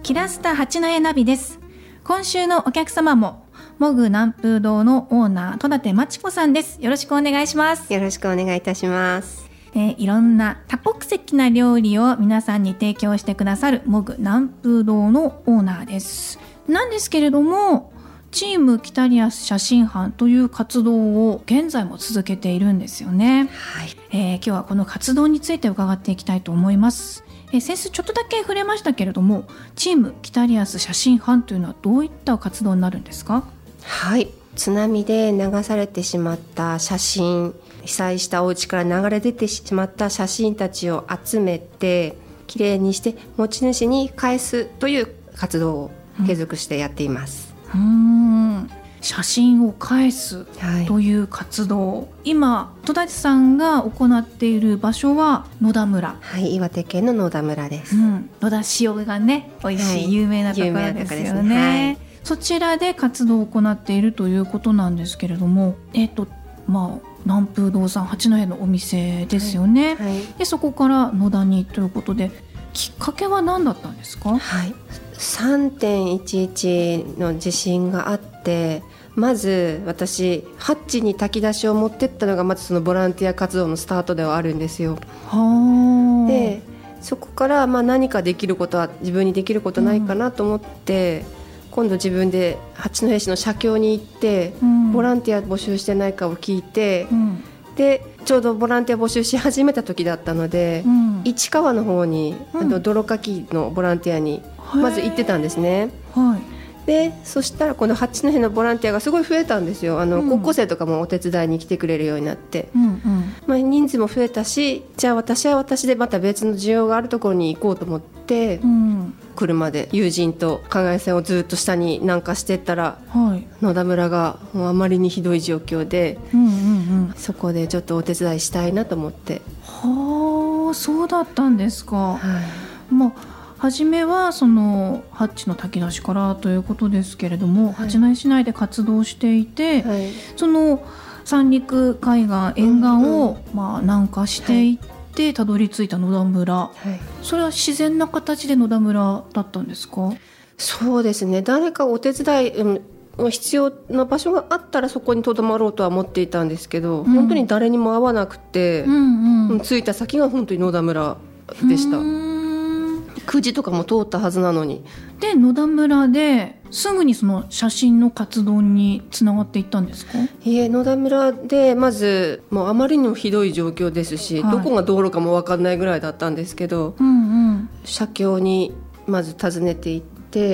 キラスタ八戸ナビです。今週のお客様もモグ南風堂のオーナー戸立真知子さんです。よろしくお願いします。 よろしくお願いいたします。 いろんな多国籍な料理を皆さんに提供してくださるモグ南風堂のオーナーです。なんですけれども、チームキタリアス写真班という活動を現在も続けているんですよね。 はい。 今日はこの活動について伺っていきたいと思います。先日ちょっとだけ触れましたけれども、チームキタリアス写真班というのはどういった活動になるんですか？ はい。津波で流されてしまった写真、被災したお家から流れ出てしまった写真たちを集めてきれいにして持ち主に返すという活動を継続してやっています。 写真を返すという活動、はい、今戸立さんが行っている場所は野田村。 はい、岩手県の野田村です。 野田塩がね美味しい、有名なところですよね。そちらで活動を行っているということなんですけれども、南風堂さん八戸のお店ですよね。はいはい、でそこから野田にということで、きっかけは何だったんですか？ はい、3.11 の地震があって、まず私ハッチに炊き出しを持ってったのがまずそのボランティア活動のスタートではあるんですよ。でそこから何かできることは自分にできることないかなと思って、今度自分で八戸市の社協に行って、ボランティア募集してないかを聞いて、でちょうどボランティア募集し始めた時だったので、市川の方に泥かきのボランティアにまず行ってたんですね。でそしたらこの八戸のボランティアがすごい増えたんですよ。高校生とかもお手伝いに来てくれるようになって、人数も増えたし、じゃあ私は私でまた別の需要があるところに行こうと思って、車で友人と海岸線をずっと下に南下していったら、野田村がもうあまりにひどい状況で、そこでちょっとお手伝いしたいなと思って。 そうだったんですか。初めはそのハッチの炊き出しからということですけれども、八戸市内で活動していて、その三陸海岸沿岸を南下していってたどり着いた野田村、それは自然な形で野田村だったんですか？ そうですね、誰かお手伝い、必要な場所があったらそこにとどまろうとは思っていたんですけど、本当に誰にも会わなくて、着いた先が本当に野田村でした。9時とかも通ったはずなのに。 で野田村ですぐにその写真の活動につながっていったんですか？ いえ、野田村でまずもうあまりにもひどい状況ですし、どこが道路かも分かんないぐらいだったんですけど、社協にまず訪ねていって、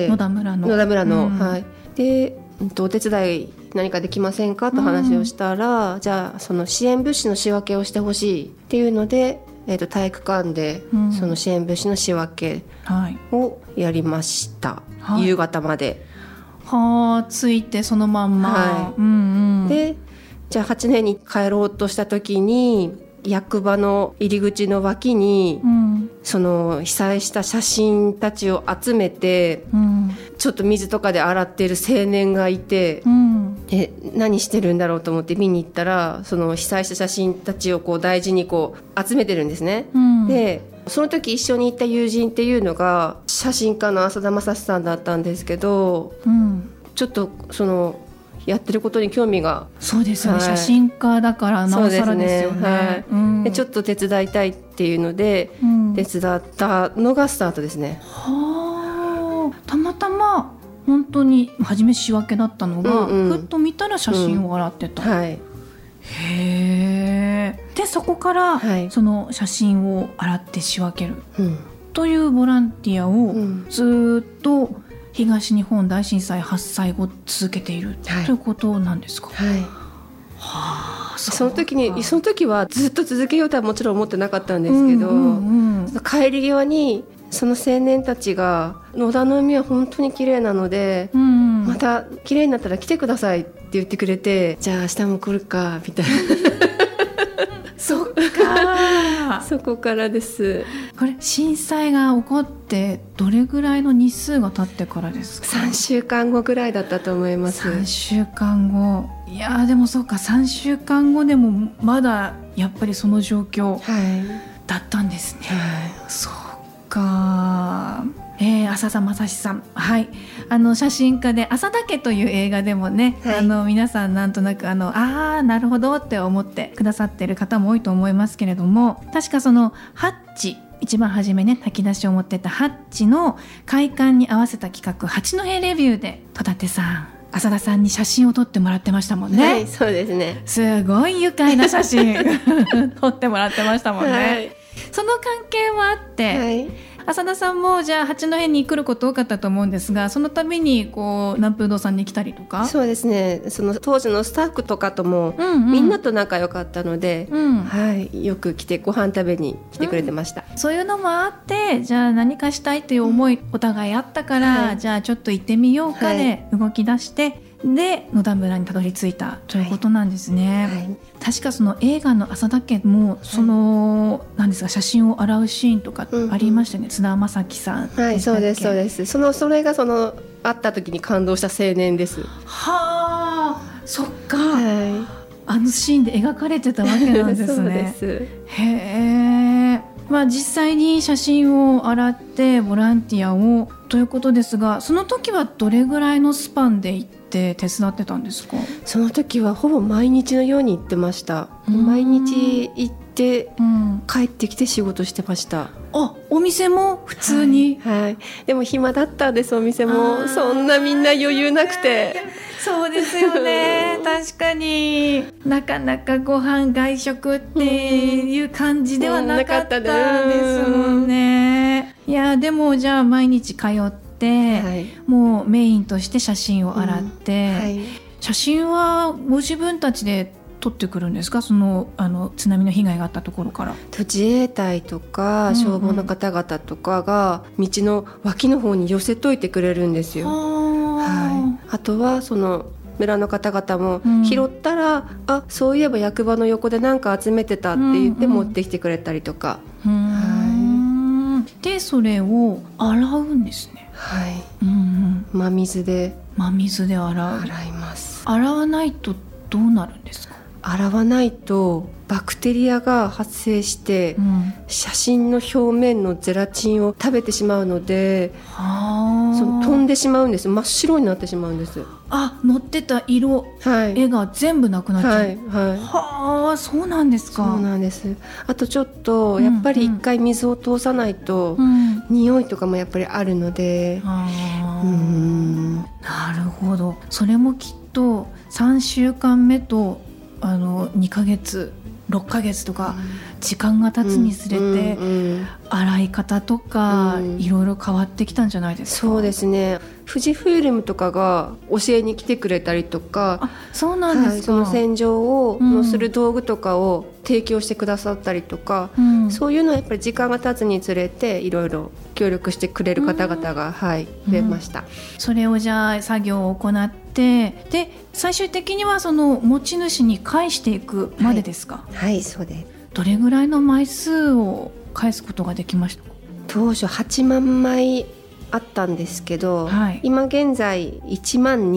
野田村の、でお手伝い何かできませんかと話をしたら、じゃあその支援物資の仕分けをしてほしいっていうので、体育館でその支援物資の仕分けをやりました。夕方まで着いてそのまんま、 でじゃあ八戸に帰ろうとした時に、役場の入り口の脇に、その被災した写真たちを集めて、ちょっと水とかで洗っている青年がいて、何してるんだろうと思って見に行ったら、その被災した写真たちを大事に集めてるんですね。でその時一緒に行った友人っていうのが写真家の浅田正史さんだったんですけど、ちょっとそのやってることに興味が。 そうですよね、写真家だからなおさらですよね。 でちょっと手伝いたいっていうので、手伝ったのがスタートですね。 たまたま本当に初め仕分けだったのが、ふっと見たら写真を洗ってた。でそこから、その写真を洗って仕分ける、というボランティアをずっと東日本大震災発災後続けている、ということなんですか？その時はずっと続けようとはもちろん思ってなかったんですけど、帰り際にその青年たちが、野田の海は本当に綺麗なので、また綺麗になったら来てくださいって言ってくれて、じゃあ明日も来るかみたいなそっかそこからです。 これ震災が起こってどれぐらいの日数が経ってからですか ？3週間後ぐらいだったと思います。 3週間後。いやでもそうか、3週間後でもまだやっぱりその状況だったんですね。そうか。 浅田正史さん、はい、写真家で浅田家という映画でもね、はい、皆さんなんとなくなるほどって思ってくださってる方も多いと思いますけれども、確かそのハッチ、一番初めね炊き出しを持ってたハッチの開館に合わせた企画、八戸レビューで戸立さん、浅田さんに写真を撮ってもらってましたもんね。 はい、そうですね。 すごい愉快な写真撮ってもらってましたもんね、はい、その関係もあって、はい、浅田さんもじゃあ八戸に来ること多かったと思うんですが、その度に南風堂さんに来たりとか。 そうですね、その当時のスタッフとかとも、みんなと仲良かったので、はい、よく来てご飯食べに来てくれてました、 そういうのもあって、じゃあ何かしたいという思い、お互いあったから、はい、じゃあちょっと行ってみようかで動き出して、で野田村にたどり着いたということなんですね、はいはい、確かその映画の浅田家も何ですか、写真を洗うシーンとかありましたね、津田正樹さん。 はい、そうですそうです。それが会った時に感動した青年です。 はあ、そっか、はい、あのシーンで描かれてたわけなんですね。そうです。へえ。実際に写真を洗ってボランティアをということですが、その時はどれぐらいのスパンで行って手伝ってたんですか？ その時はほぼ毎日のように行ってました。毎日行って、帰ってきて仕事してました。 お店も普通に、 はいはい、でも暇だったんです。お店もそんなみんな余裕なくて。 そうですよね確かになかなかご飯外食っていう感じではなかったですもんね。いやでもじゃあ毎日通って、はい、もうメインとして写真を洗って、はい、写真はご自分たちで撮ってくるんですか？津波の被害があったところから。 自衛隊とか消防の方々とかが道の脇の方に寄せといてくれるんですよ。はい、あとはその村の方々も拾ったら、そういえば役場の横で何か集めてたって言って持ってきてくれたりとか、 はい、でそれを洗うんですね。 はい、真水で洗います。 洗わないとどうなるんですか？ 洗わないとバクテリアが発生して、写真の表面のゼラチンを食べてしまうので、飛んでしまうんです。真っ白になってしまうんです。 乗ってた色、はい、絵が全部なくなっちゃう。はいはい、そうなんですか？ そうなんです。あとちょっとやっぱり一回水を通さないと、匂いとかもやっぱりあるので、 なるほど。それもきっと3週間目と2ヶ月6ヶ月とか時間が経つにつれて洗い方とかいろいろ変わってきたんじゃないですか？ そうですね。富士フイルムとかが教えに来てくれたりとか、 そうなんですか？ その洗浄をする道具とかを提供してくださったりとか、そういうのはやっぱり時間が経つにつれていろいろ協力してくれる方々が、増えました。 それをじゃあ作業を行って、で最終的にはその持ち主に返していくまでですか？ はい、そうです。 どれぐらいの枚数を返すことができましたか？ 当初8万枚あったんですけど、今現在1万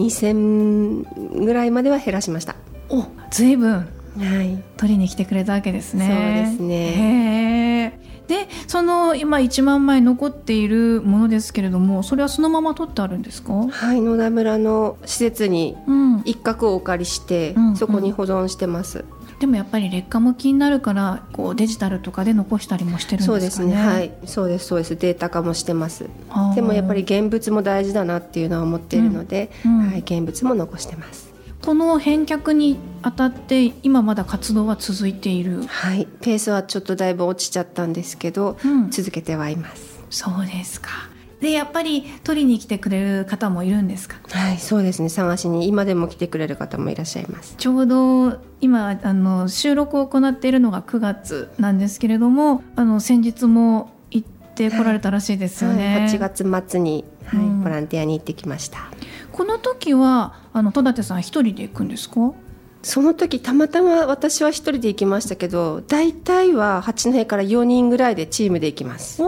2000ぐらいまでは減らしました。 随分、取りに来てくれたわけですね。 そうですね。 で今1万枚残っているものですけれども、それはそのまま取ってあるんですか？ はい、野田村の施設に一角をお借りして、そこに保存してます。 でもやっぱり劣化も気になるからデジタルとかで残したりもしてるんですかね？ そうですね、はい、そうですそうです。データ化もしてます。でもやっぱり現物も大事だなっていうのは思っているので、現物も残してます。 この返却にあたって今まだ活動は続いている？ はい、ペースはちょっとだいぶ落ちちゃったんですけど、続けてはいます。 そうですか。でやっぱり取りに来てくれる方もいるんですか？ はい、そうですね。探しに今でも来てくれる方もいらっしゃいます。 ちょうど今収録を行っているのが9月なんですけれども、先日も行って来られたらしいですよね。 8月末に、ボランティアに行ってきました。 この時は戸立さん一人で行くんですか？ その時たまたま私は一人で行きましたけど、大体は八戸から4人ぐらいでチームで行きます。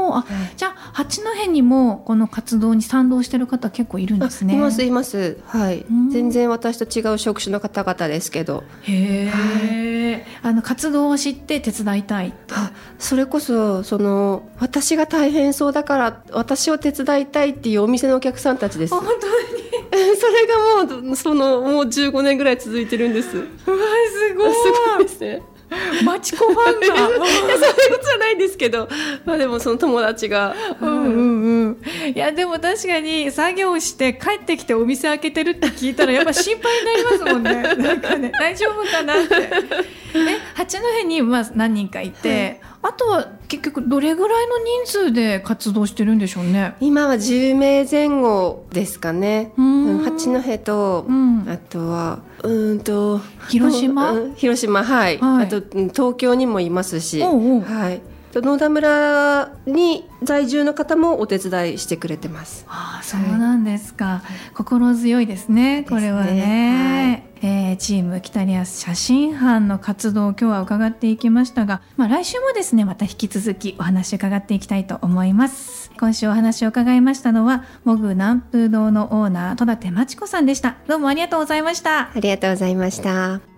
じゃあ八戸にもこの活動に賛同してる方結構いるんですね。 います、はい、全然私と違う職種の方々ですけど。 へえ、はい、活動を知って手伝いたいって。 それこそ私が大変そうだから私を手伝いたいっていうお店のお客さんたちです。 本当にそれがもう15年ぐらい続いてるんです。 うわすごいですね。 マチコファンがそういうことじゃないんですけど、でもその友達が、 いやでも確かに作業して帰ってきてお店開けてるって聞いたらやっぱ心配になりますもんね。なんかね、大丈夫かなって。八戸に何人かいて、はい、あとは結局どれぐらいの人数で活動してるんでしょうね。 今は10名前後ですかね。八戸と、あとは広島、はい、あと東京にもいますし、はい、野田村に在住の方もお手伝いしてくれてます。 そうなんですか、はい、心強いですねこれはね。チーム北リアス写真班の活動を今日は伺っていきましたが、来週もですねまた引き続きお話を伺っていきたいと思います。今週お話を伺いましたのはモグ南風堂のオーナー戸立真知子さんでした。どうもありがとうございました。 ありがとうございました。